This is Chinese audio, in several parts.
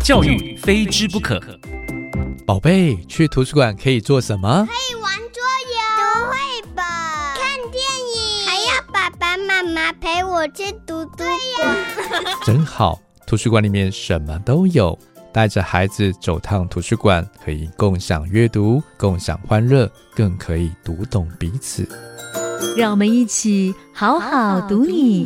教育非知不可。 宝贝，去图书馆可以做什么？ 可以玩桌游、读绘本、看电影，还要爸爸妈妈陪我去图书馆。 真好，图书馆里面什么都有。带着孩子走趟图书馆，可以共享阅读，共享欢乐，更可以读懂彼此。 让我们一起好好读你。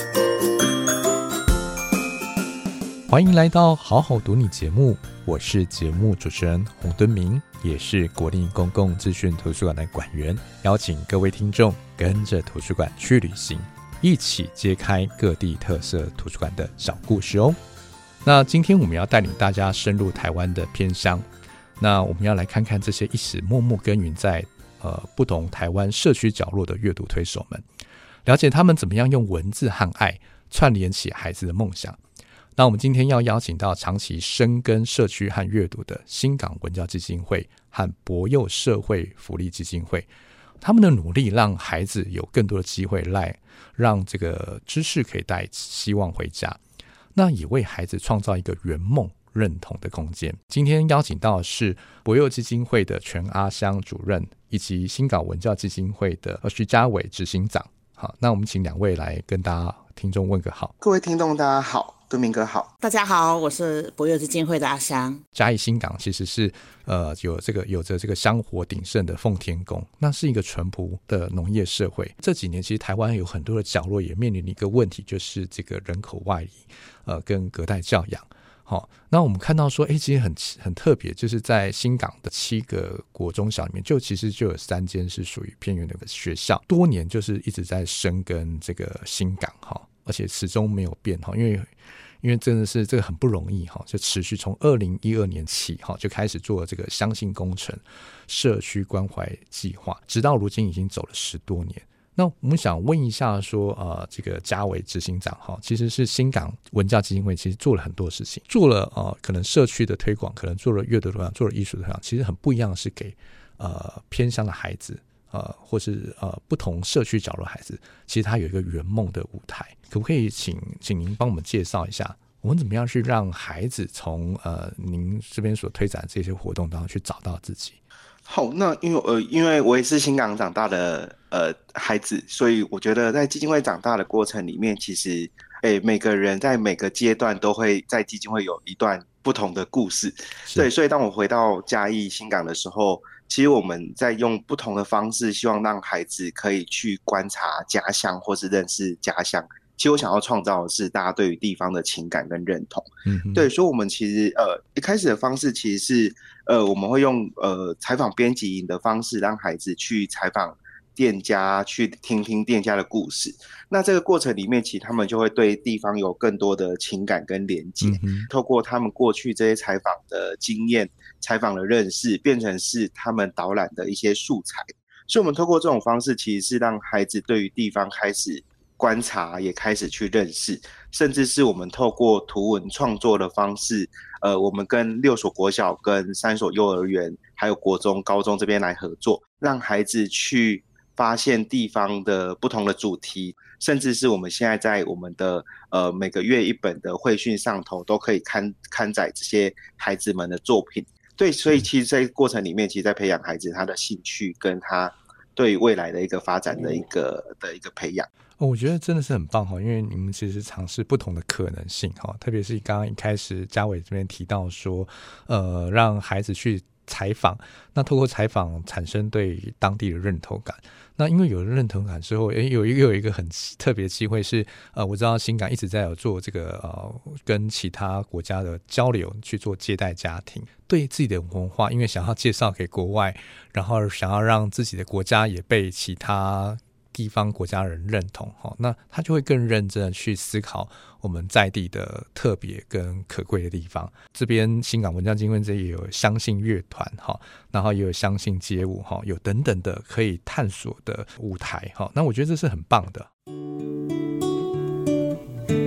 欢迎来到好好读你节目，我是节目主持人洪敦明，也是国立公共资讯图书馆的馆员，邀请各位听众跟着图书馆去旅行，一起揭开各地特色图书馆的小故事哦。那今天我们要带领大家深入台湾的偏乡，那我们要来看看这些一直默默耕耘在不同台湾社区角落的阅读推手们，了解他们怎么样用文字和爱串联起孩子的梦想。那我们今天要邀请到长期深耕社区和阅读的新港文教基金会和博幼社会福利基金会，他们的努力让孩子有更多的机会让这个知识可以带希望回家，那也为孩子创造一个圆梦认同的空间。今天邀请到的是博幼基金会的全阿乡主任，以及新港文教基金会的徐家伟执行长。好，那我们请两位来跟大家听众问个好。 各位听众大家好，敦明哥好。 大家好，我是博幼基金会的阿香。 嘉义新港其实是有着这个香火鼎盛的奉天宫，那是一个淳朴的农业社会。这几年其实台湾有很多的角落也面临一个问题，就是这个人口外移跟隔代教养。那我们看到说其实很特别，就是在新港的7个国中小里面，其实就有3间是属于偏远的学校，多年就是一直在深耕这个新港，而且始终没有变，因为真的是这个很不容易，就持续从2012年起就开始做这个相信工程社区关怀计划，直到如今已经走了10多年。那我们想问一下说这个嘉伟执行长其实是新港文教基金会其实做了很多事情，做了可能社区的推广，可能做了阅读推广，做了艺术的推广，其实很不一样的是给偏乡的孩子或是不同社区角落的孩子，其实他有一个圆梦的舞台。可不可以请您帮我们介绍一下，我们怎么样去让孩子从您这边所推展的这些活动当中去找到自己？ 好，那因为我也是新港长大的孩子，所以我觉得在基金会长大的过程里面，其实每个人在每个阶段都会在基金会有一段不同的故事。对，所以当我回到嘉义新港的时候，其实我们在用不同的方式，希望让孩子可以去观察家乡或是认识家乡。其实我想要创造的是大家对于地方的情感跟认同。对，所以我们其实一开始的方式其实是我们会用采访编辑营的方式，让孩子去采访店家，去听听店家的故事。那这个过程里面，其实他们就会对地方有更多的情感跟连结，透过他们过去这些采访的经验、采访的认识，变成是他们导览的一些素材。所以我们透过这种方式，其实是让孩子对于地方开始观察，也开始去认识，甚至是我们透过图文创作的方式，我们跟6所国小、跟3所幼儿园，还有国中、高中这边来合作，让孩子去发现地方的不同的主题，甚至是我们现在在我们的每个月1本的会讯上头，都可以刊载这些孩子们的作品。对，所以其实在过程里面，其实在培养孩子他的兴趣跟他对未来的一个发展的一个培养。 我觉得真的是很棒，因为你们其实尝试不同的可能性，特别是刚刚一开始嘉伟这边提到说让孩子去采访，那透过采访产生对当地的认同感。那因为有了认同感之后，有一个很特别的机会是我知道新港一直在有做这个跟其他国家的交流，去做接待家庭，对自己的文化，因为想要介绍给国外，然后想要让自己的国家也被其他地方国家人认同，那他就会更认真的去思考我们在地的特别跟可贵的地方。这边新港文教基金会这也有相信乐团，然后也有相信街舞，有等等的可以探索的舞台，那我觉得这是很棒的。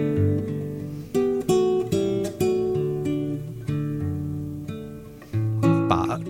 把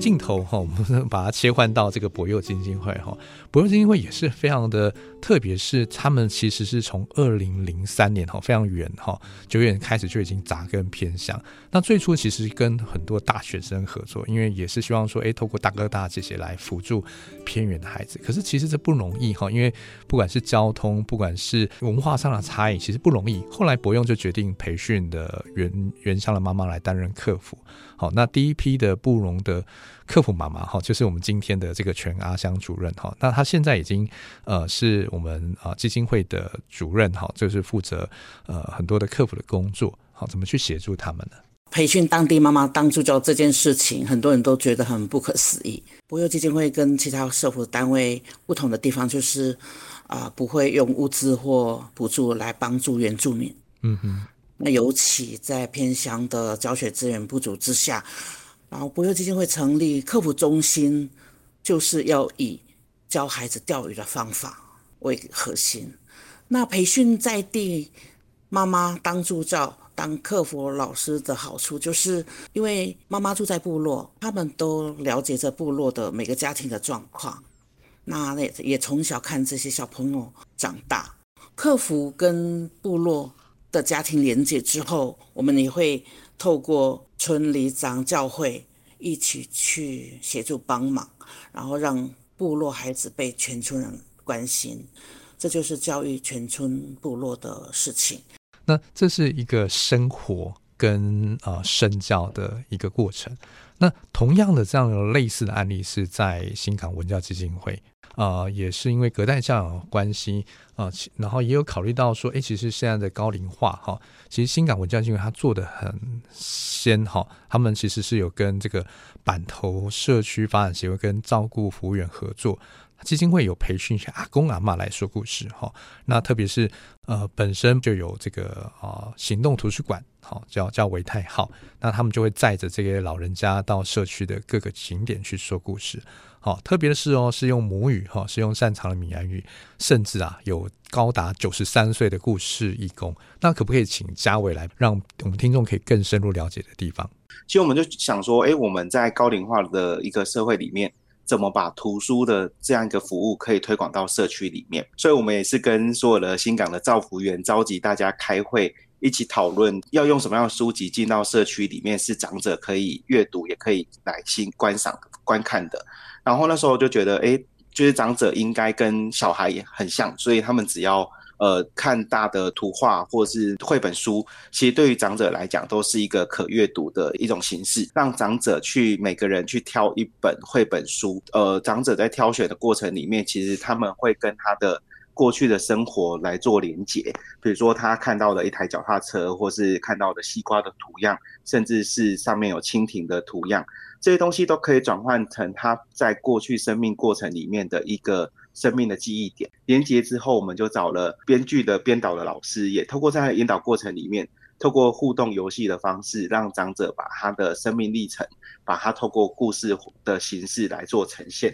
镜头我们把它切换到这个博幼基金会博幼基金会也是非常的特别，是他们其实是从2003年非常远9月开始就已经扎根偏乡。那最初其实跟很多大学生合作，因为也是希望说透过大哥大姐姐来辅助偏远的孩子。可是其实这不容易因为不管是交通，不管是文化上的差异，其实不容易。后来博幼就决定培训的原乡的妈妈来担任客服。那第一批的布农的客服妈妈就是我们今天的这个全阿乡主任那她现在已经是我们基金会的主任就是负责很多的客服的工作。怎么去协助他们呢？ 培训当地妈妈当助教这件事情，很多人都觉得很不可思议。博幼基金会跟其他社福单位不同的地方就是不会用物资或补助来帮助原住民。那尤其在偏乡的教学资源不足之下，然后博幼基金会成立客服中心，就是要以教孩子钓鱼的方法为核心。那培训在地妈妈当助教当客服老师的好处，就是因为妈妈住在部落，他们都了解这部落的每个家庭的状况，那也从小看这些小朋友长大。客服跟部落的家庭连结之后，我们也会透过村里长教会一起去协助帮忙，然后让部落孩子被全村人关心，这就是教育全村部落的事情。 那这是一个生活跟身教的一个过程。那同样的这样的类似的案例是在新港文教基金会，也是因为隔代教养的关系然后也有考虑到说其实现在的高龄化其实新港文教基金会它做得很先他们其实是有跟这个板头社区发展协会跟照顾服务员合作，基金会有培训一些阿公阿嬷来说故事那特别是本身就有这个行动图书馆叫维泰号，那他们就会载着这些老人家到社区的各个景点去说故事。特别的是是用母语是用擅长的闽南语，甚至有高达93岁的故事义工。那可不可以请嘉伟来让我们听众可以更深入了解的地方？ 其实我们就想说我们在高龄化的一个社会里面，怎么把图书的这样一个服务可以推广到社区里面。所以我们也是跟所有的新港的照服员召集大家开会，一起讨论要用什么样的书籍进到社区里面，是长者可以阅读也可以来观赏观看的。然后那时候就觉得就是长者应该跟小孩也很像，所以他们只要看大的图画或是绘本书，其实对于长者来讲都是一个可阅读的一种形式，让长者每个人去挑一本绘本书。长者在挑选的过程里面，其实他们会跟他的过去的生活来做连结，比如说他看到的一台脚踏车，或是看到的西瓜的图样，甚至是上面有蜻蜓的图样，这些东西都可以转换成他在过去生命过程里面的一个生命的记忆点。连结之后，我们就找了编剧的编导的老师，也透过在引导过程里面，透过互动游戏的方式，让长者把他的生命历程，把它透过故事的形式来做呈现。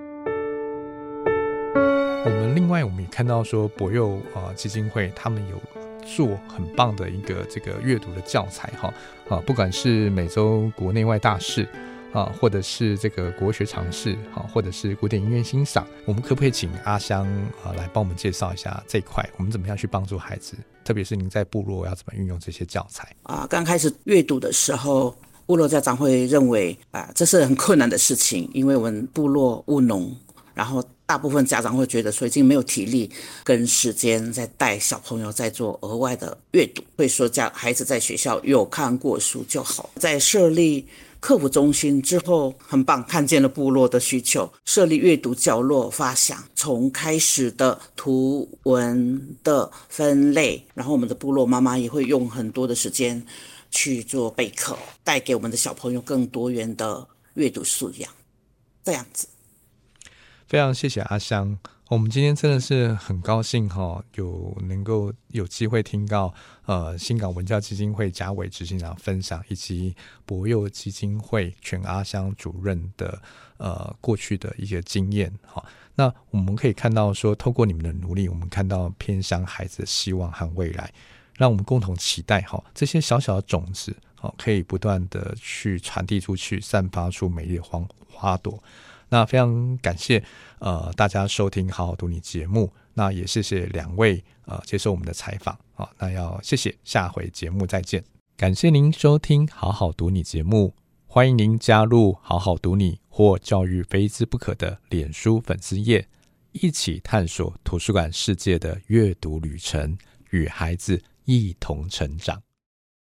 另外我们也看到说博幼基金会他们有做很棒的一个这个阅读的教材不管是每周国内外大事或者是这个国学常识或者是古典音乐欣赏，我们可不可以请阿香来帮我们介绍一下这一块，我们怎么样去帮助孩子，特别是您在部落要怎么运用这些教材刚开始阅读的时候，部落家长会认为这是很困难的事情，因为我们部落务农，然后大部分家长会觉得说已经没有体力跟时间在带小朋友在做额外的阅读，会说孩子在学校有看过书就好。在设立客服中心之后，很棒，看见了部落的需求，设立阅读角落发想，从开始的图文的分类，然后我们的部落妈妈也会用很多的时间去做备课，带给我们的小朋友更多元的阅读素养，这样子。 非常谢谢阿香，我们今天真的是很高兴能够有机会听到新港文教基金会嘉伟执行长分享，以及博幼基金会全阿香主任的过去的一些经验那我们可以看到说，透过你们的努力，我们看到偏乡孩子的希望和未来，让我们共同期待这些小小的种子可以不断的去传递出去，散发出美丽的花朵。那非常感谢大家收听好好读你节目，那也谢谢两位接受我们的采访，那要谢谢，下回节目再见。感谢您收听好好读你节目，欢迎您加入好好读你或教育非之不可的脸书粉丝页，一起探索图书馆世界的阅读旅程，与孩子一同成长。